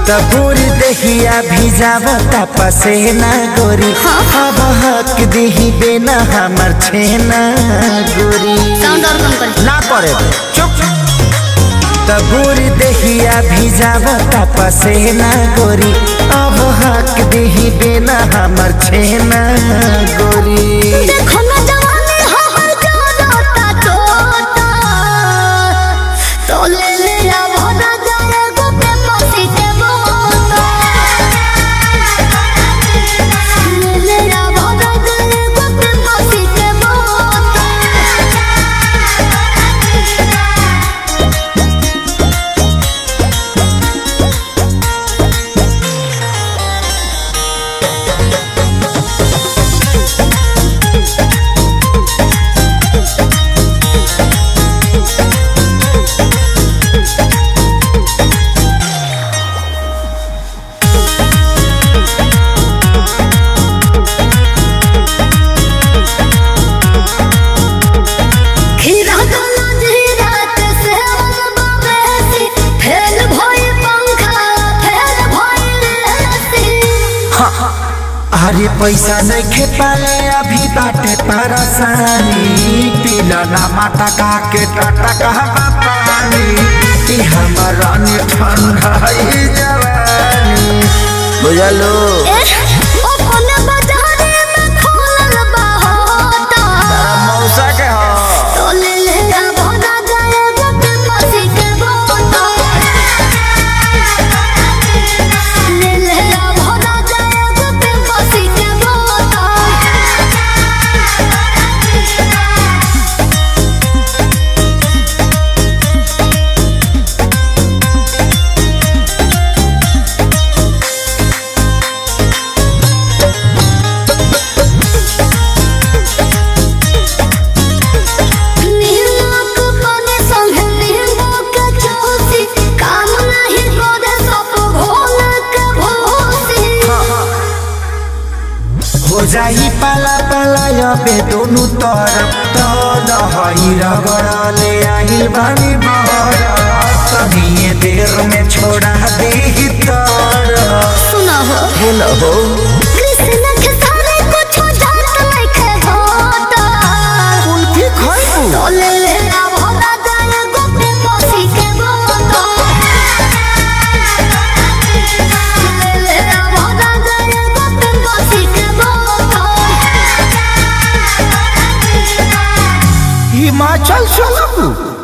तबूर दहिया भिजावता पसेना गोरी अब हक दही बेना हमर छेना गोरी साउंड और कम कर ना करे चुप तबूर दहिया भिजावता पसेना गोरी अब हक दही बेना हमर छेना गोरी देखो ना जवानी हमर जोरता तोता तो ले ले आ भरा जाए गोपे पसी के बोता ले ले आ भरा जाए गोपे पसी के बोता अरे पैसा नहीं खे पाले अभी बाटे परेशानी पीला ना माता का के टाटा कहवा पानी हमारा ठंडा जवानी बुझलो मौसा के हो हो जाई पाला पाला अबे दोनों तरफ तो दही रगड़ले आहिल बानी बहर तनिए देर में छोड़ा दे तर सुना हो हेलो हो कृष्ण के सारे कुछ जात नहीं होता कुल्फी खाइबू तो ले ले आ भरा जाए गोपे पसी के बोता ले ले आ भरा जाए गोपे पसी के बोता हिमाचल चलबू